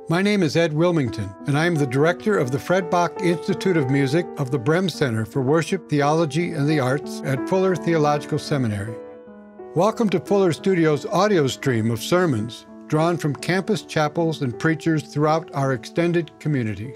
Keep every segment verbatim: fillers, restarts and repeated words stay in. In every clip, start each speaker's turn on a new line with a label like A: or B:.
A: My name is Ed Wilmington, and I am the director of the Fred Bach Institute of Music of the Brehm Center for Worship, Theology, and the Arts at Fuller Theological Seminary. Welcome to Fuller Studios' audio stream of sermons drawn from campus chapels and preachers throughout our extended community.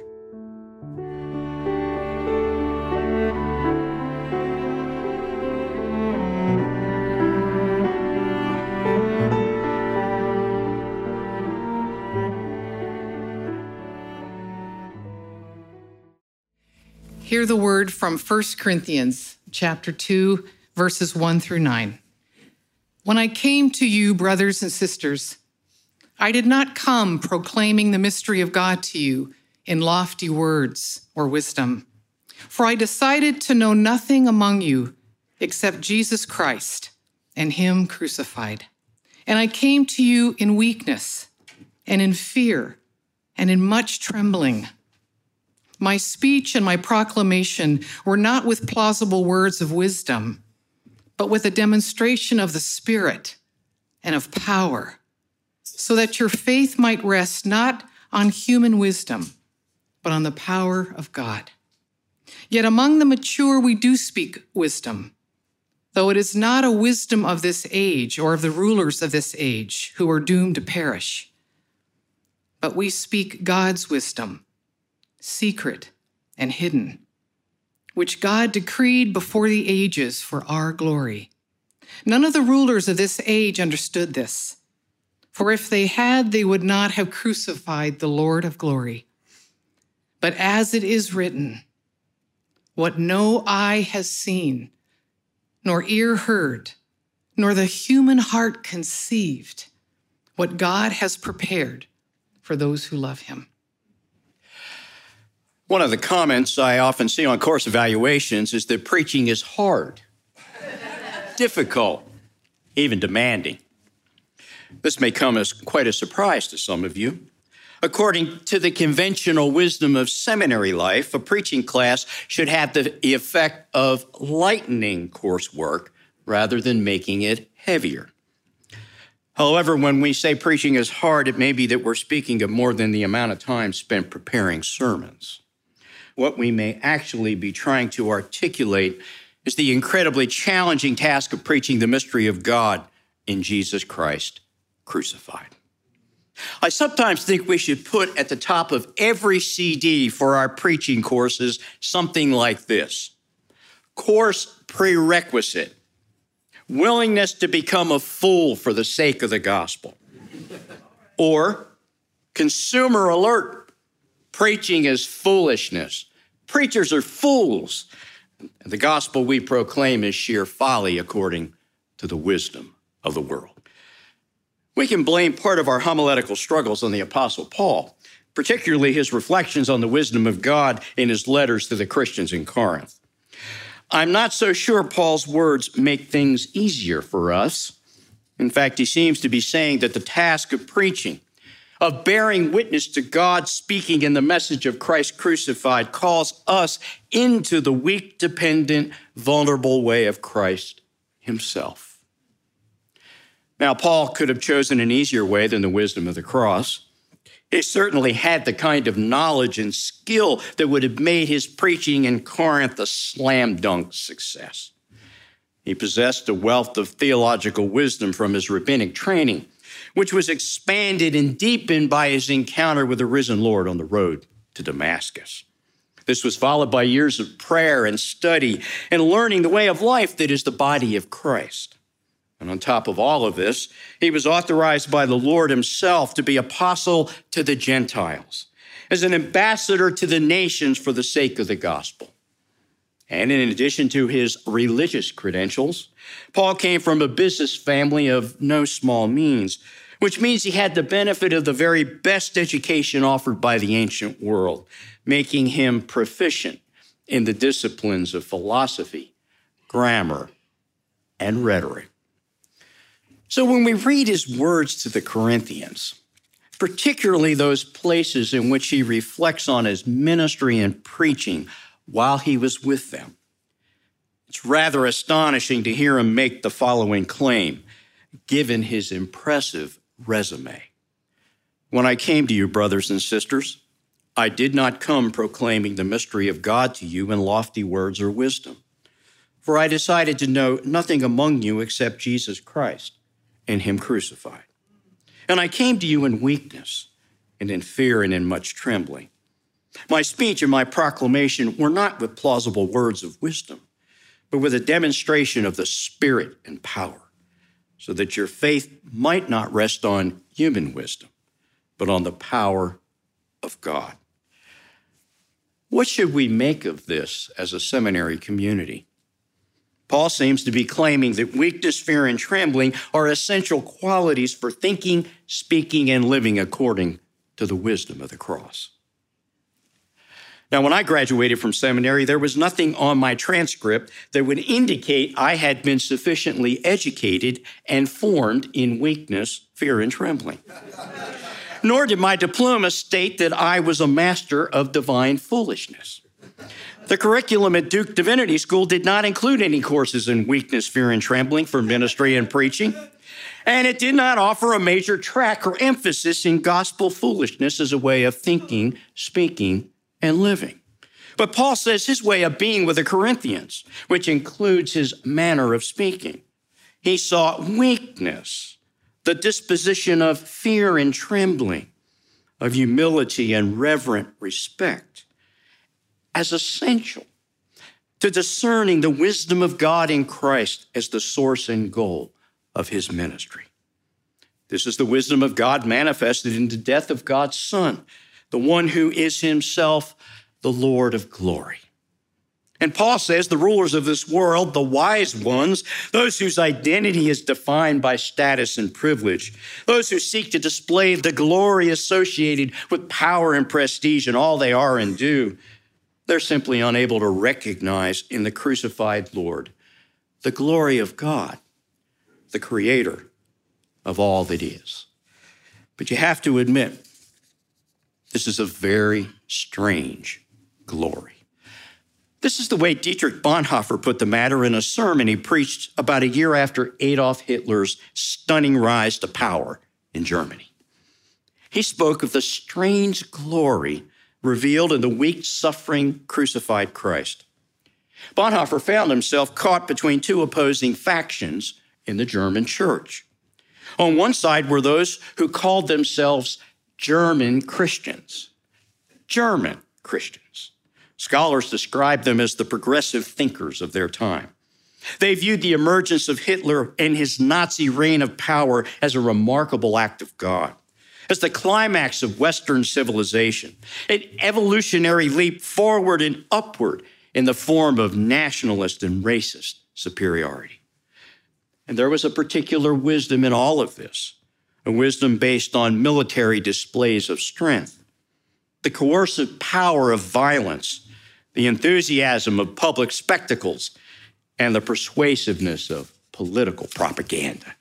B: Hear the word from First Corinthians chapter two, verses one through nine. When I came to you, brothers and sisters, I did not come proclaiming the mystery of God to you in lofty words or wisdom, for I decided to know nothing among you except Jesus Christ and him crucified. And I came to you in weakness and in fear and in much trembling. My speech and my proclamation were not with plausible words of wisdom, but with a demonstration of the Spirit and of power, so that your faith might rest not on human wisdom, but on the power of God. Yet among the mature we do speak wisdom, though it is not a wisdom of this age or of the rulers of this age who are doomed to perish. But we speak God's wisdom, secret and hidden, which God decreed before the ages for our glory. None of the rulers of this age understood this, for if they had, they would not have crucified the Lord of glory. But as it is written, what no eye has seen, nor ear heard, nor the human heart conceived, what God has prepared for those who love him.
C: One of the comments I often see on course evaluations is that preaching is hard, difficult, even demanding. This may come as quite a surprise to some of you. According to the conventional wisdom of seminary life, a preaching class should have the effect of lightening coursework rather than making it heavier. However, when we say preaching is hard, it may be that we're speaking of more than the amount of time spent preparing sermons. What we may actually be trying to articulate is the incredibly challenging task of preaching the mystery of God in Jesus Christ crucified. I sometimes think we should put at the top of every C D for our preaching courses something like this: course prerequisite, willingness to become a fool for the sake of the gospel. Or consumer alert, preaching is foolishness. Preachers are fools. And the gospel we proclaim is sheer folly according to the wisdom of the world. We can blame part of our homiletical struggles on the Apostle Paul, particularly his reflections on the wisdom of God in his letters to the Christians in Corinth. I'm not so sure Paul's words make things easier for us. In fact, he seems to be saying that the task of preaching, of bearing witness to God speaking in the message of Christ crucified, calls us into the weak, dependent, vulnerable way of Christ himself. Now, Paul could have chosen an easier way than the wisdom of the cross. He certainly had the kind of knowledge and skill that would have made his preaching in Corinth a slam dunk success. He possessed a wealth of theological wisdom from his rabbinic training, which was expanded and deepened by his encounter with the risen Lord on the road to Damascus. This was followed by years of prayer and study and learning the way of life that is the body of Christ. And on top of all of this, he was authorized by the Lord himself to be apostle to the Gentiles, as an ambassador to the nations for the sake of the gospel. And in addition to his religious credentials, Paul came from a business family of no small means, which means he had the benefit of the very best education offered by the ancient world, making him proficient in the disciplines of philosophy, grammar, and rhetoric. So when we read his words to the Corinthians, particularly those places in which he reflects on his ministry and preaching while he was with them, it's rather astonishing to hear him make the following claim, given his impressive resume. When I came to you, brothers and sisters, I did not come proclaiming the mystery of God to you in lofty words or wisdom, for I decided to know nothing among you except Jesus Christ and him crucified. And I came to you in weakness and in fear and in much trembling. My speech and my proclamation were not with plausible words of wisdom, but with a demonstration of the Spirit and power, so that your faith might not rest on human wisdom, but on the power of God. What should we make of this as a seminary community? Paul seems to be claiming that weakness, fear, and trembling are essential qualities for thinking, speaking, and living according to the wisdom of the cross. Now, when I graduated from seminary, there was nothing on my transcript that would indicate I had been sufficiently educated and formed in weakness, fear, and trembling. Nor did my diploma state that I was a master of divine foolishness. The curriculum at Duke Divinity School did not include any courses in weakness, fear, and trembling for ministry and preaching, and it did not offer a major track or emphasis in gospel foolishness as a way of thinking, speaking, and living. But Paul says his way of being with the Corinthians, which includes his manner of speaking. He saw weakness, the disposition of fear and trembling, of humility and reverent respect, as essential to discerning the wisdom of God in Christ as the source and goal of his ministry. This is the wisdom of God manifested in the death of God's Son, the one who is himself the Lord of glory. And Paul says the rulers of this world, the wise ones, those whose identity is defined by status and privilege, those who seek to display the glory associated with power and prestige and all they are and do, they're simply unable to recognize in the crucified Lord the glory of God, the creator of all that is. But you have to admit, this is a very strange glory. This is the way Dietrich Bonhoeffer put the matter in a sermon he preached about a year after Adolf Hitler's stunning rise to power in Germany. He spoke of the strange glory revealed in the weak, suffering, crucified Christ. Bonhoeffer found himself caught between two opposing factions in the German church. On one side were those who called themselves German Christians. German Christians. Scholars describe them as the progressive thinkers of their time. They viewed the emergence of Hitler and his Nazi reign of power as a remarkable act of God, as the climax of Western civilization, an evolutionary leap forward and upward in the form of nationalist and racist superiority. And there was a particular wisdom in all of this, a wisdom based on military displays of strength, the coercive power of violence, the enthusiasm of public spectacles, and the persuasiveness of political propaganda.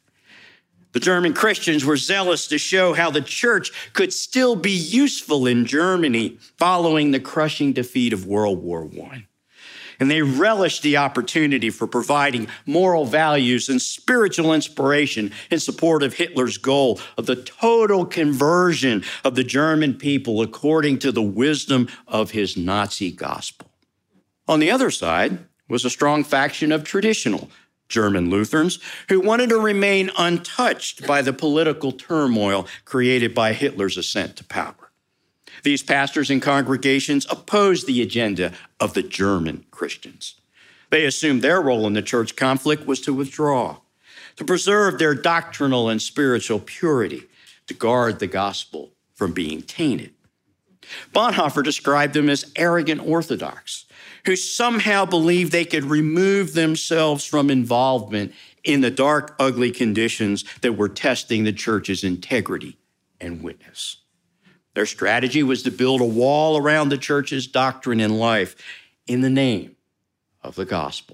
C: The German Christians were zealous to show how the church could still be useful in Germany following the crushing defeat of World War One. And they relished the opportunity for providing moral values and spiritual inspiration in support of Hitler's goal of the total conversion of the German people according to the wisdom of his Nazi gospel. On the other side was a strong faction of traditional German Lutherans who wanted to remain untouched by the political turmoil created by Hitler's ascent to power. These pastors and congregations opposed the agenda of the German Christians. They assumed their role in the church conflict was to withdraw, to preserve their doctrinal and spiritual purity, to guard the gospel from being tainted. Bonhoeffer described them as arrogant Orthodox, who somehow believed they could remove themselves from involvement in the dark, ugly conditions that were testing the church's integrity and witness. Their strategy was to build a wall around the church's doctrine and life in the name of the gospel.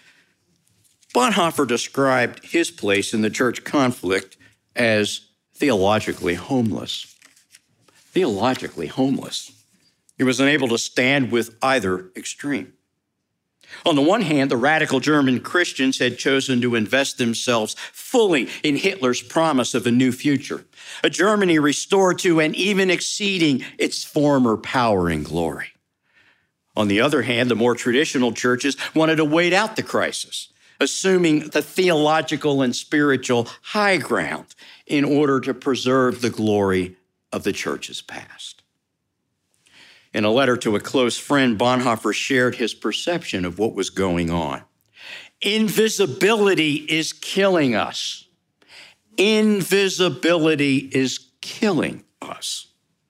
C: Bonhoeffer described his place in the church conflict as theologically homeless. Theologically homeless. He was unable to stand with either extreme. On the one hand, the radical German Christians had chosen to invest themselves fully in Hitler's promise of a new future, a Germany restored to and even exceeding its former power and glory. On the other hand, the more traditional churches wanted to wait out the crisis, assuming the theological and spiritual high ground in order to preserve the glory of the church's past. In a letter to a close friend, Bonhoeffer shared his perception of what was going on. Invisibility is killing us. Invisibility is killing us.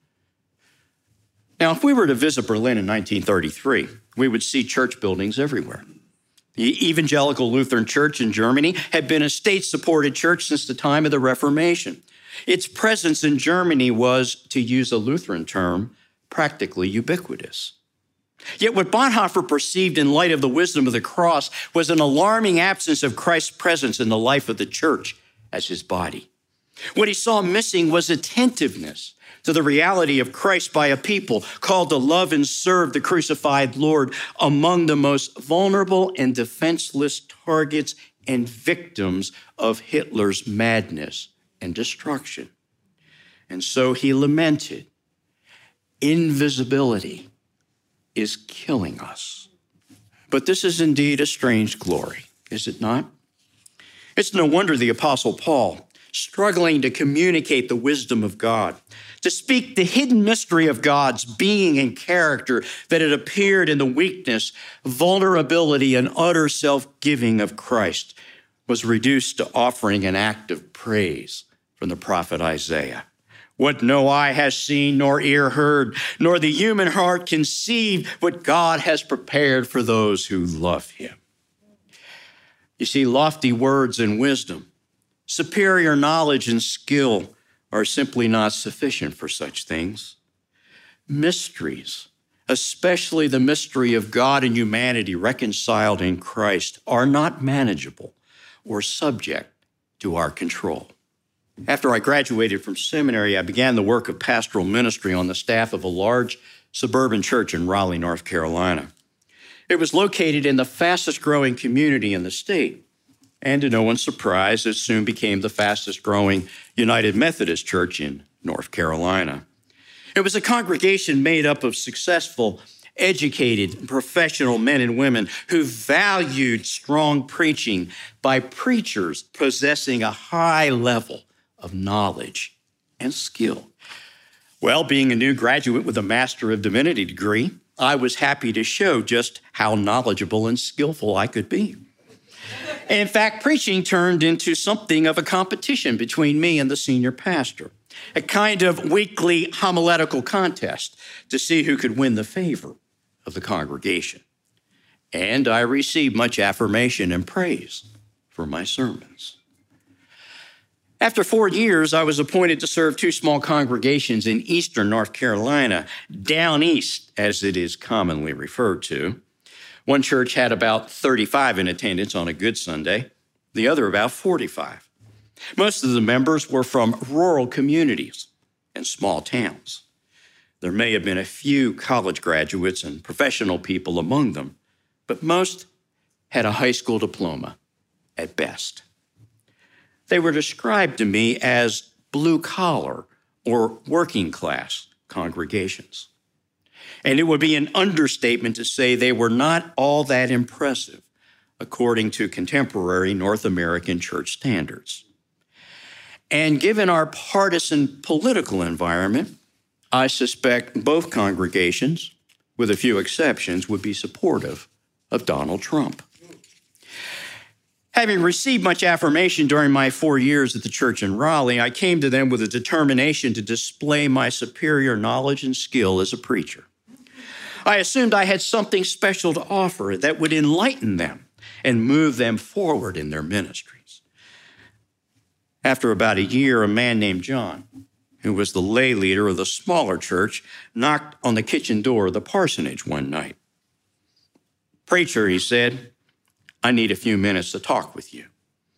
C: Now, if we were to visit Berlin in nineteen thirty-three, we would see church buildings everywhere. The Evangelical Lutheran Church in Germany had been a state-supported church since the time of the Reformation. Its presence in Germany was, to use a Lutheran term, practically ubiquitous. Yet what Bonhoeffer perceived in light of the wisdom of the cross was an alarming absence of Christ's presence in the life of the church as his body. What he saw missing was attentiveness to the reality of Christ by a people called to love and serve the crucified Lord among the most vulnerable and defenseless targets and victims of Hitler's madness and destruction. And so he lamented, invisibility is killing us. But this is indeed a strange glory, is it not? It's no wonder the Apostle Paul, struggling to communicate the wisdom of God, to speak the hidden mystery of God's being and character that had appeared in the weakness, vulnerability, and utter self-giving of Christ, was reduced to offering an act of praise from the prophet Isaiah. What no eye has seen, nor ear heard, nor the human heart conceived what God has prepared for those who love him. You see, lofty words and wisdom, superior knowledge and skill are simply not sufficient for such things. Mysteries, especially the mystery of God and humanity reconciled in Christ, are not manageable or subject to our control. After I graduated from seminary, I began the work of pastoral ministry on the staff of a large suburban church in Raleigh, North Carolina. It was located in the fastest growing community in the state. And to no one's surprise, it soon became the fastest growing United Methodist Church in North Carolina. It was a congregation made up of successful, educated, professional men and women who valued strong preaching by preachers possessing a high level of knowledge and skill. Well, being a new graduate with a Master of Divinity degree, I was happy to show just how knowledgeable and skillful I could be. In fact, preaching turned into something of a competition between me and the senior pastor, a kind of weekly homiletical contest to see who could win the favor of the congregation. And I received much affirmation and praise for my sermons. After four years, I was appointed to serve two small congregations in eastern North Carolina, down east, as it is commonly referred to. One church had about thirty-five in attendance on a good Sunday, the other about forty-five. Most of the members were from rural communities and small towns. There may have been a few college graduates and professional people among them, but most had a high school diploma at best. They were described to me as blue-collar or working-class congregations. And it would be an understatement to say they were not all that impressive, according to contemporary North American church standards. And given our partisan political environment, I suspect both congregations, with a few exceptions, would be supportive of Donald Trump. Having received much affirmation during my four years at the church in Raleigh, I came to them with a determination to display my superior knowledge and skill as a preacher. I assumed I had something special to offer that would enlighten them and move them forward in their ministries. After about a year, a man named John, who was the lay leader of the smaller church, knocked on the kitchen door of the parsonage one night. "Preacher," he said, "I need a few minutes to talk with you."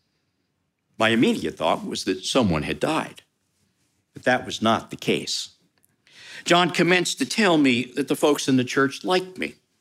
C: My immediate thought was that someone had died, but that was not the case. John commenced to tell me that the folks in the church liked me.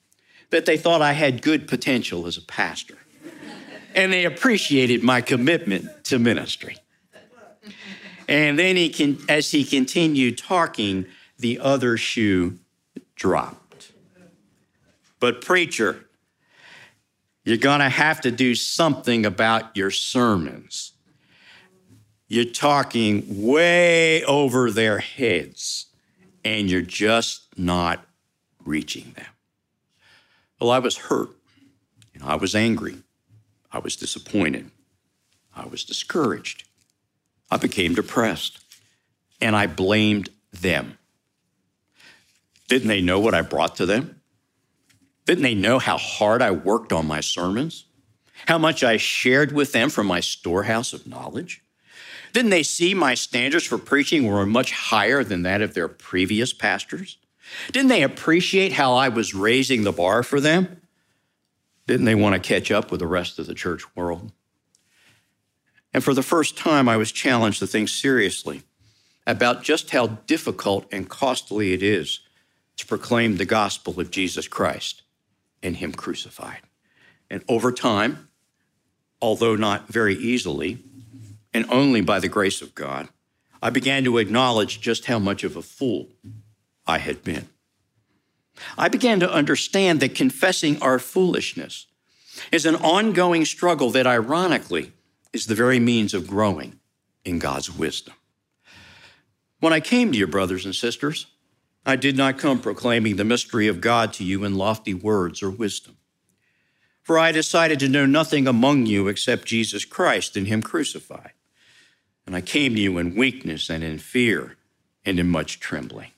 C: that they thought I had good potential as a pastor. And they appreciated my commitment to ministry. And then he can, as he continued talking, the other shoe dropped. But preacher, you're gonna have to do something about your sermons. You're talking way over their heads, and you're just not reaching them. Well, I was hurt, and I was angry. I was disappointed. I was discouraged. I became depressed, and I blamed them. Didn't they know what I brought to them? Didn't they know how hard I worked on my sermons? How much I shared with them from my storehouse of knowledge? Didn't they see my standards for preaching were much higher than that of their previous pastors? Didn't they appreciate how I was raising the bar for them? Didn't they want to catch up with the rest of the church world? And for the first time, I was challenged to think seriously about just how difficult and costly it is to proclaim the gospel of Jesus Christ and him crucified. And over time, although not very easily, and only by the grace of God, I began to acknowledge just how much of a fool I had been. I began to understand that confessing our foolishness is an ongoing struggle that, ironically, is the very means of growing in God's wisdom. When I came to you, brothers and sisters, I did not come proclaiming the mystery of God to you in lofty words or wisdom. For I decided to know nothing among you except Jesus Christ and him crucified. And I came to you in weakness and in fear and in much trembling.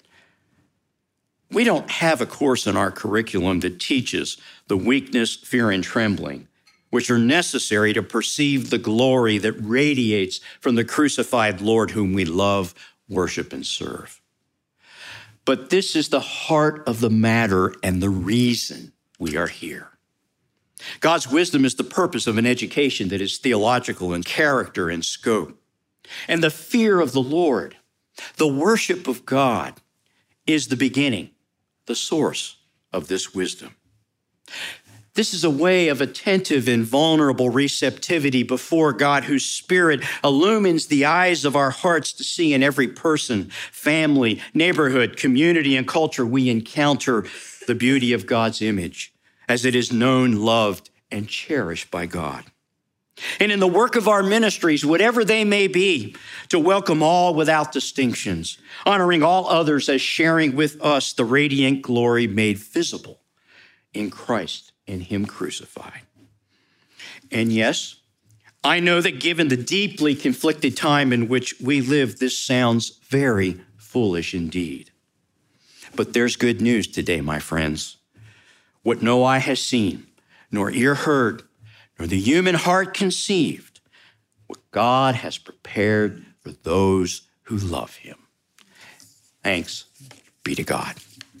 C: We don't have a course in our curriculum that teaches the weakness, fear, and trembling, which are necessary to perceive the glory that radiates from the crucified Lord whom we love, worship, and serve. But this is the heart of the matter and the reason we are here. God's wisdom is the purpose of an education that is theological in character and scope. And the fear of the Lord, the worship of God, is the beginning, the source of this wisdom. This is a way of attentive and vulnerable receptivity before God, whose Spirit illumines the eyes of our hearts to see in every person, family, neighborhood, community, and culture we encounter the beauty of God's image as it is known, loved, and cherished by God. And in the work of our ministries, whatever they may be, to welcome all without distinctions, honoring all others as sharing with us the radiant glory made visible in Christ and him crucified. And yes, I know that given the deeply conflicted time in which we live, this sounds very foolish indeed. But there's good news today, my friends. What no eye has seen, nor ear heard, nor the human heart conceived, what God has prepared for those who love him. Thanks be to God.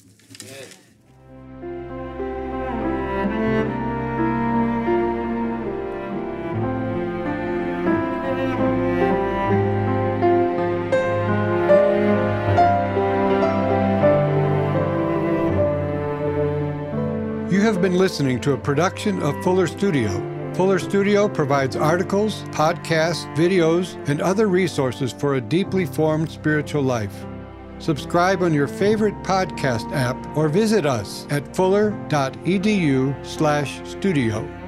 A: You have been listening to a production of Fuller Studio. Fuller Studio provides articles, podcasts, videos, and other resources for a deeply formed spiritual life. Subscribe on your favorite podcast app or visit us at fuller dot e d u slash studio.